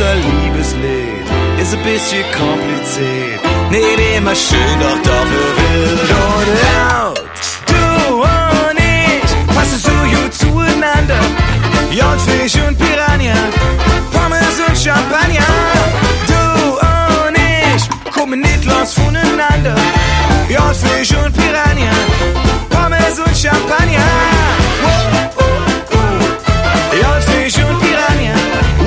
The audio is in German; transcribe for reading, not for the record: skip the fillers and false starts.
unser Liebeslied ist ein bisschen kompliziert. Nicht immer schön, doch dafür wild und laut. Du und ich passen so gut zueinander. Jodfisch und Piranha, Pommes und Champagner. Du und ich kommen nicht los voneinander. Jodfisch und Piranha.